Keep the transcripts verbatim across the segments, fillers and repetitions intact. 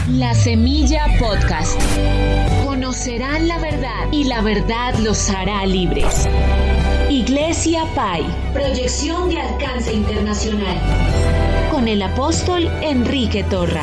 La Semilla Podcast. Conocerán la verdad y la verdad los hará libres. Iglesia Pai. Proyección de alcance internacional. Con el apóstol Enrique Torra.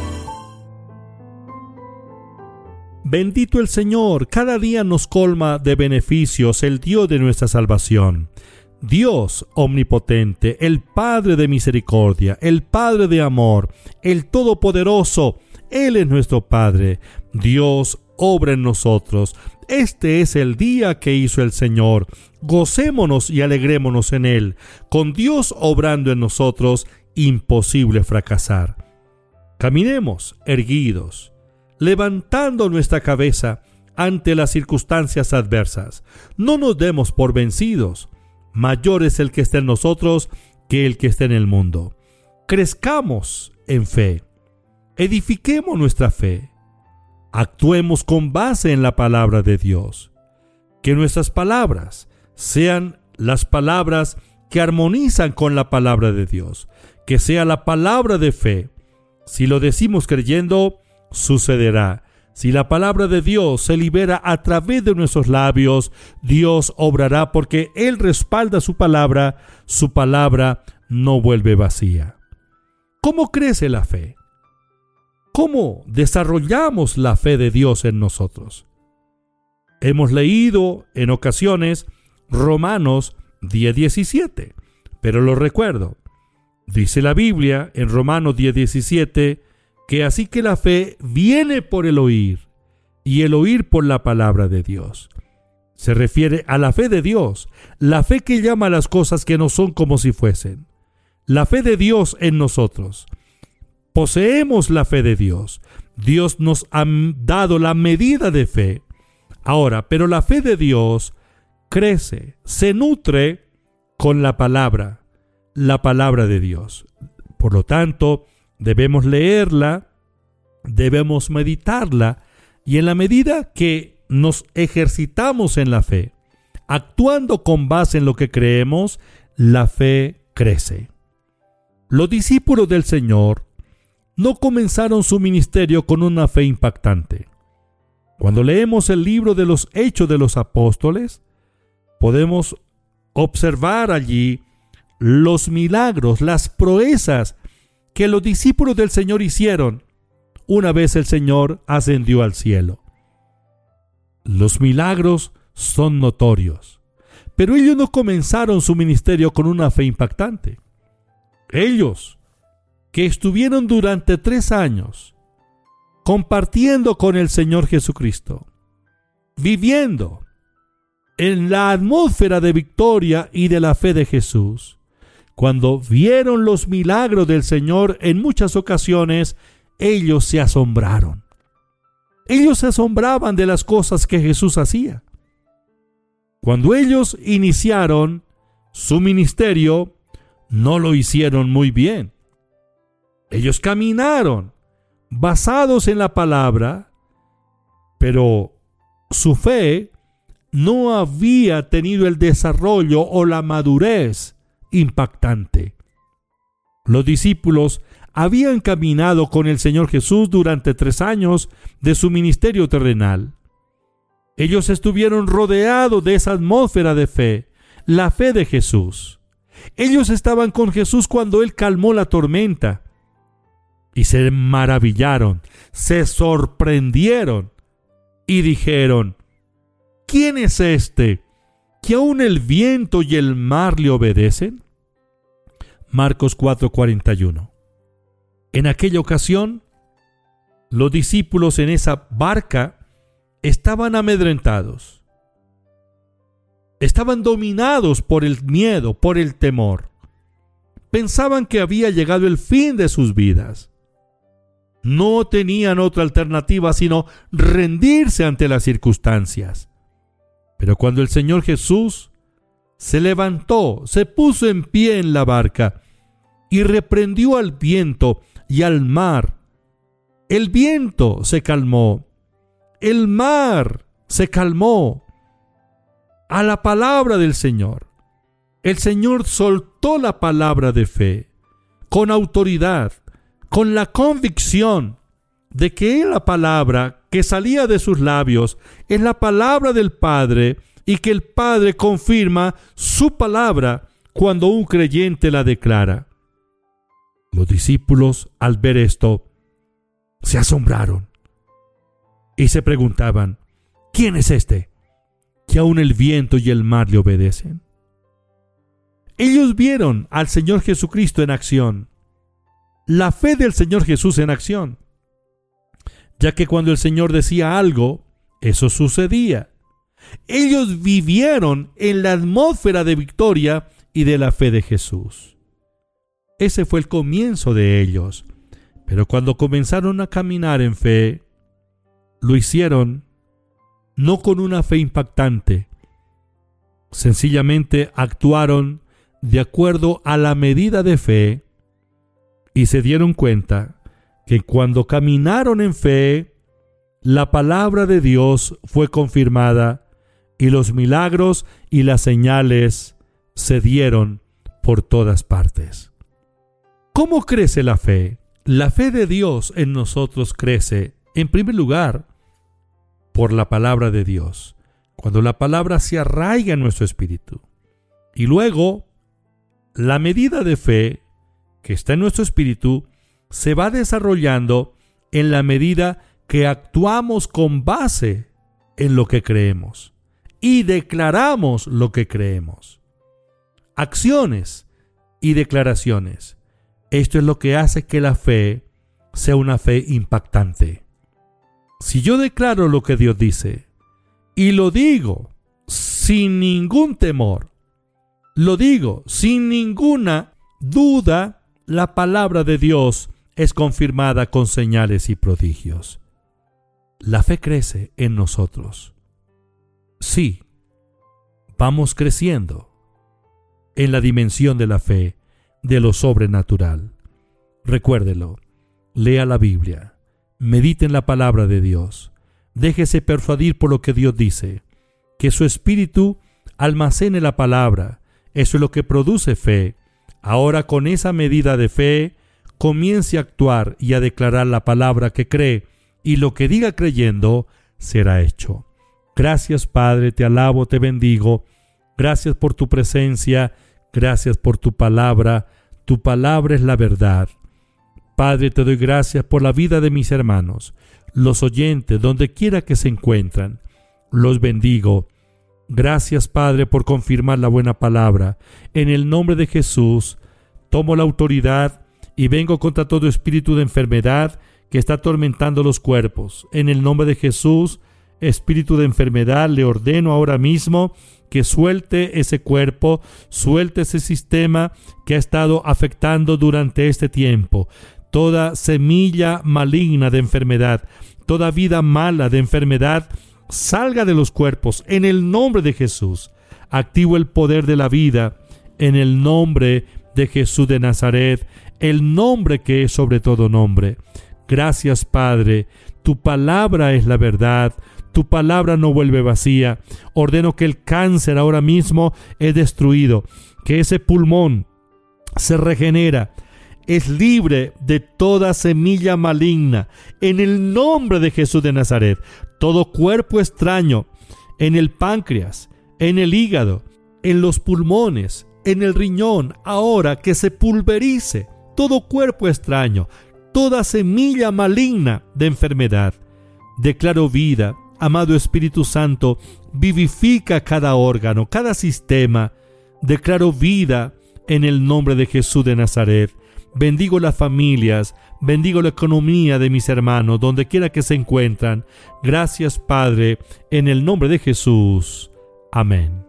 Bendito el Señor, cada día nos colma de beneficios el Dios de nuestra salvación. Dios omnipotente, el Padre de misericordia, el Padre de amor, el Todopoderoso, Él es nuestro Padre. Dios obra en nosotros. Este es el día que hizo el Señor. Gocémonos y alegrémonos en Él. Con Dios obrando en nosotros, imposible fracasar. Caminemos erguidos, levantando nuestra cabeza ante las circunstancias adversas. No nos demos por vencidos. Mayor es el que está en nosotros que el que está en el mundo. Crezcamos en fe. Edifiquemos nuestra fe. Actuemos con base en la palabra de Dios. Que nuestras palabras sean las palabras que armonizan con la palabra de Dios. Que sea la palabra de fe. Si lo decimos creyendo, sucederá. Si la palabra de Dios se libera a través de nuestros labios, Dios obrará porque Él respalda su palabra. Su palabra no vuelve vacía. ¿Cómo crece la fe? ¿Cómo desarrollamos la fe de Dios en nosotros? Hemos leído en ocasiones Romanos diez diecisiete, pero lo recuerdo. Dice la Biblia en Romanos diez diecisiete que así que la fe viene por el oír, y el oír por la palabra de Dios. Se refiere a la fe de Dios, la fe que llama a las cosas que no son como si fuesen. La fe de Dios en nosotros. Poseemos la fe de Dios. Dios nos ha dado la medida de fe. Ahora, pero la fe de Dios crece, se nutre con la palabra, la palabra de Dios. Por lo tanto, debemos leerla, debemos meditarla, y en la medida que nos ejercitamos en la fe, actuando con base en lo que creemos, la fe crece. Los discípulos del Señor no comenzaron su ministerio con una fe impactante. Cuando leemos el libro de los Hechos de los Apóstoles, podemos observar allí los milagros, las proezas que los discípulos del Señor hicieron una vez el Señor ascendió al cielo. Los milagros son notorios, pero ellos no comenzaron su ministerio con una fe impactante. Ellos, que estuvieron durante tres años compartiendo con el Señor Jesucristo, viviendo en la atmósfera de victoria y de la fe de Jesús, cuando vieron los milagros del Señor en muchas ocasiones, ellos se asombraron. Ellos se asombraban de las cosas que Jesús hacía. Cuando ellos iniciaron su ministerio, no lo hicieron muy bien. Ellos caminaron basados en la palabra, pero su fe no había tenido el desarrollo o la madurez impactante. Los discípulos habían caminado con el Señor Jesús durante tres años de su ministerio terrenal. Ellos estuvieron rodeados de esa atmósfera de fe, la fe de Jesús. Ellos estaban con Jesús cuando Él calmó la tormenta y se maravillaron, se sorprendieron y dijeron: ¿quién es este que aún el viento y el mar le obedecen? Marcos cuatro cuarenta y uno. En aquella ocasión, los discípulos en esa barca estaban amedrentados. Estaban dominados por el miedo, por el temor. Pensaban que había llegado el fin de sus vidas. No tenían otra alternativa sino rendirse ante las circunstancias. Pero cuando el Señor Jesús se levantó, se puso en pie en la barca y reprendió al viento y al mar, el viento se calmó, el mar se calmó a la palabra del Señor. El Señor soltó la palabra de fe con autoridad, con la convicción de que la palabra que salía de sus labios es la palabra del Padre y que el Padre confirma su palabra cuando un creyente la declara. Los discípulos, al ver esto, se asombraron y se preguntaban: ¿quién es este que aun el viento y el mar le obedecen? Ellos vieron al Señor Jesucristo en acción, la fe del Señor Jesús en acción, ya que cuando el Señor decía algo, eso sucedía. Ellos vivieron en la atmósfera de victoria y de la fe de Jesús. Ese fue el comienzo de ellos, pero cuando comenzaron a caminar en fe, lo hicieron no con una fe impactante, sencillamente actuaron de acuerdo a la medida de fe y se dieron cuenta que cuando caminaron en fe, la palabra de Dios fue confirmada y los milagros y las señales se dieron por todas partes. ¿Cómo crece la fe? La fe de Dios en nosotros crece, en primer lugar, por la palabra de Dios, cuando la palabra se arraiga en nuestro espíritu. Y luego, la medida de fe que está en nuestro espíritu se va desarrollando en la medida que actuamos con base en lo que creemos y declaramos lo que creemos. Acciones y declaraciones. Esto es lo que hace que la fe sea una fe impactante. Si yo declaro lo que Dios dice y lo digo sin ningún temor, lo digo sin ninguna duda, la palabra de Dios es confirmada con señales y prodigios. La fe crece en nosotros. Sí, vamos creciendo en la dimensión de la fe, de lo sobrenatural. Recuérdelo, lea la Biblia, medite en la palabra de Dios, déjese persuadir por lo que Dios dice, que su espíritu almacene la palabra. Eso es lo que produce fe. Ahora, con esa medida de fe, comience a actuar y a declarar la palabra que cree, y lo que diga creyendo será hecho. Gracias, Padre, te alabo, te bendigo. Gracias por tu presencia, gracias por tu palabra. Tu palabra es la verdad. Padre, te doy gracias por la vida de mis hermanos, los oyentes, donde quiera que se encuentran. Los bendigo. Gracias, Padre, por confirmar la buena palabra. En el nombre de Jesús, tomo la autoridad y vengo contra todo espíritu de enfermedad que está atormentando los cuerpos. En el nombre de Jesús, espíritu de enfermedad, le ordeno ahora mismo que suelte ese cuerpo, suelte ese sistema que ha estado afectando durante este tiempo. Toda semilla maligna de enfermedad, toda vida mala de enfermedad, salga de los cuerpos en el nombre de Jesús. Activo el poder de la vida en el nombre de Jesús de Nazaret, el nombre que es sobre todo nombre. Gracias, Padre. Tu palabra es la verdad. Tu palabra no vuelve vacía. Ordeno que el cáncer ahora mismo es destruido, que ese pulmón se regenera, es libre de toda semilla maligna. En el nombre de Jesús de Nazaret, todo cuerpo extraño en el páncreas, en el hígado, en los pulmones, en el riñón, ahora que se pulverice todo cuerpo extraño, toda semilla maligna de enfermedad. Declaro vida. Amado Espíritu Santo, vivifica cada órgano, cada sistema. Declaro vida en el nombre de Jesús de Nazaret. Bendigo las familias, bendigo la economía de mis hermanos, donde quiera que se encuentran. Gracias, Padre, en el nombre de Jesús. Amén.